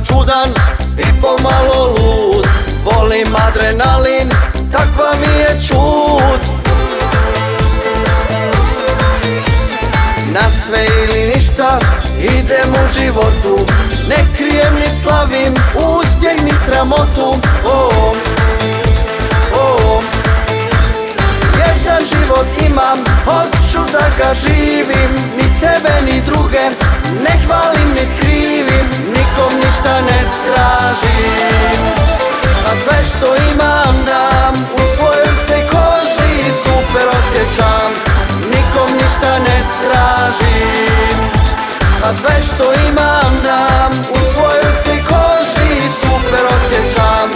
čudan i pomalo lud. Volim adrenalin, takva mi je čud. Na sve ili ništa idem u životu, ne krijem nit slavim uspjeh ni sramotu. Jedan život imam, hoću da ga živim, ni sebe ni druge ne hvalim nit krivim, nikom ništa ne tražim, a sve što imam dam, u svojoj se koži super osjećam. Nikom ništa ne tražim, a sve što imam dam, u svojoj se koži super osjećam.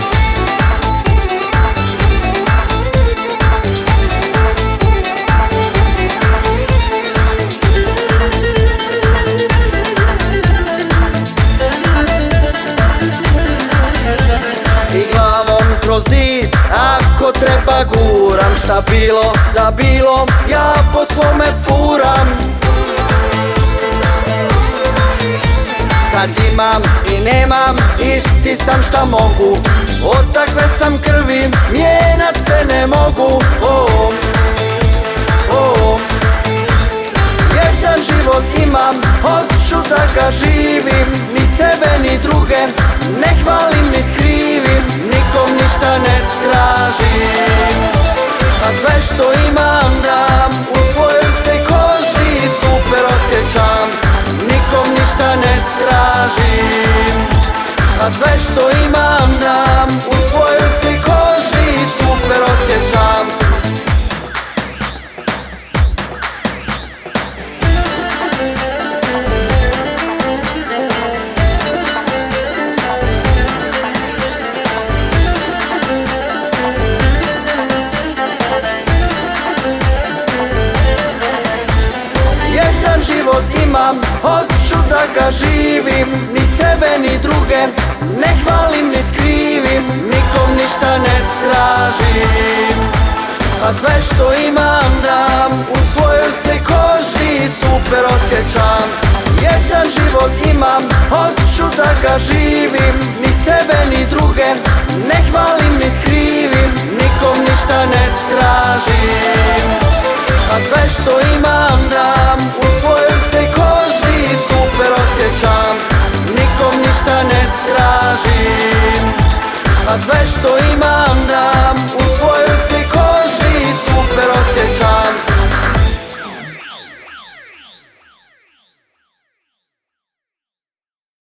I glavom kroz zid, ako treba guram, šta bilo da bilo, ja po svome furam. Kad imam i nemam, isti sam šta mogu, od takve sam krvi, mijenat se ne mogu. Jedan život imam, hoću da ga živim, ni sebe ni druge ne hvalim nit krivim, nikom ništa ne tražim, a sve što imam dam, u svojoj se koži super osjećam. Nikom ništa ne tražim, a sve što imam dam, u svojoj se koži super osjećam. Život imam, hoću da ga živim, ni sebe ni druge ne hvalim nit krivim, nikom ništa ne tražim, a sve što imam dam, u svojoj se koži super osjećam. Jedan život imam, hoću da ga živim, ni sebe ni druge ne hvalim nit krivim, nikom ništa ne tražim, a sve što imam dam, u svojoj se koži super osjećam. Nikom ništa ne tražim, a sve što imam dam,